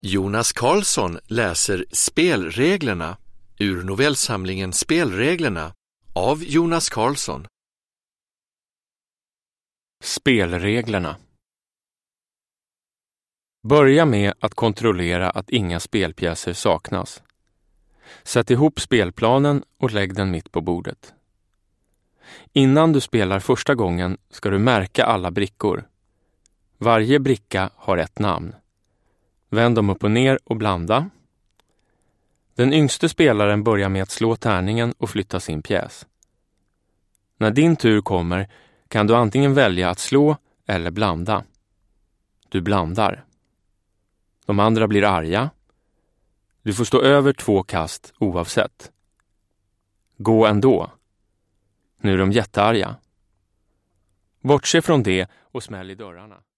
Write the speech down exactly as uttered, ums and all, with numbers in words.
Jonas Karlsson läser Spelreglerna ur novellsamlingen Spelreglerna av Jonas Karlsson. Spelreglerna. Börja med att kontrollera att inga spelpjäser saknas. Sätt ihop spelplanen och lägg den mitt på bordet. Innan du spelar första gången ska du märka alla brickor. Varje bricka har ett namn. Vänd dem upp och ner och blanda. Den yngste spelaren börjar med att slå tärningen och flytta sin pjäs. När din tur kommer kan du antingen välja att slå eller blanda. Du blandar. De andra blir arga. Du får stå över två kast oavsett. Gå ändå. Nu är de jättearga. Bortse från det och smäll i dörrarna.